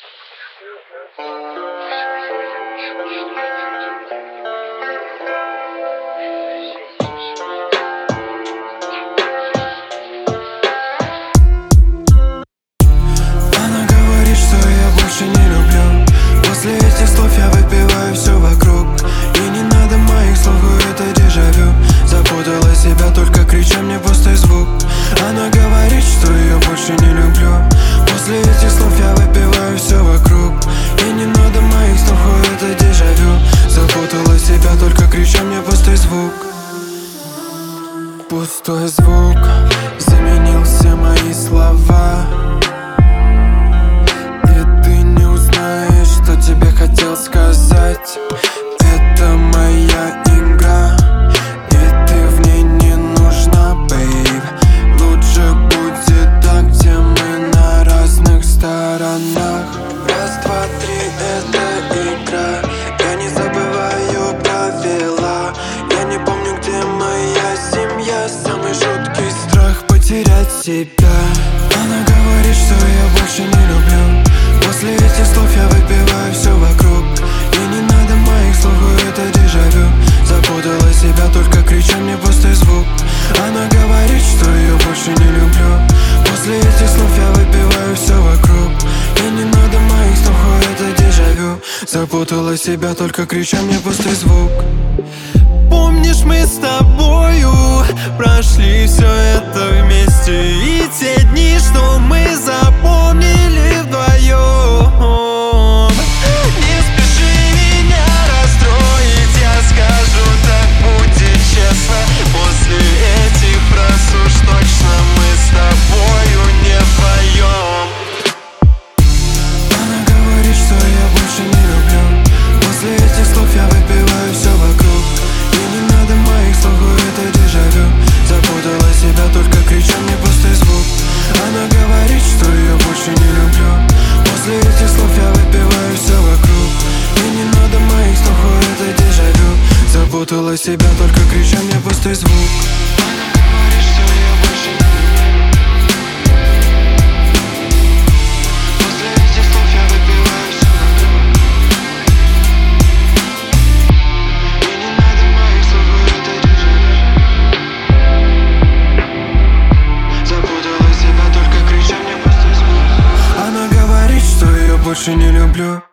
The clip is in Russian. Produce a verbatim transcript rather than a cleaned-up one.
Она говорит, что я больше не люблю. После этих слов я выпиваю все вокруг. И не надо моих слов, это дежавю. Запутала себя, только крича мне пустой звук. Она говорит, что я больше не люблю. После этих слов я выпиваю все вокруг. И не надо моих слов, это дежавю. Запутала себя, только крича мне пустой звук. Пустой звук заменил все мои слова. И ты не узнаешь, что тебе хотел сказать. Это моя игра, и ты в ней не нужна, бейб. Лучше будет так, где мы на разных сторонах. Раз, два, три, это игра. Я не забываю правила. Я не помню, где моя семья. Самый жуткий страх потерять себя. Она говорит, что я больше не люблю. После этих слов я выпиваю все вокруг. И не надо моих слов, это дежавю. Запутала себя, только крича мне пустой звук. Она говорит, что я больше не люблю. После этих слов я выпиваю все вокруг. И не надо моих слов, это дежавю. Запутала себя, только крича мне пустой звук. Помнишь, мы с тобою прошли все это вместе. И те дни, что мы запомнили вдвоем. Не спеши меня расстроить, я скажу, так будет честно. После этих фраз уж точно мы с тобою не вдвоем. Она говорит, что я больше не люблю. После этих слов я выпиваю все вокруг. И не надо моих слов, это дежавю. Запутала себя, только крича мне пустой звук. Она говорит, что я больше не люблю. После этих слов я выпиваю все вокруг. И не надо моих слов, это дежавю. Запутала себя, только крича мне пустой звук. Она говорит, что я больше не люблю. После этих слов я выпиваю все вокруг. И не надо моих слов, это дежавю. Запутала себя, только крича мне пустой звук. Она говорит, что я больше не люблю.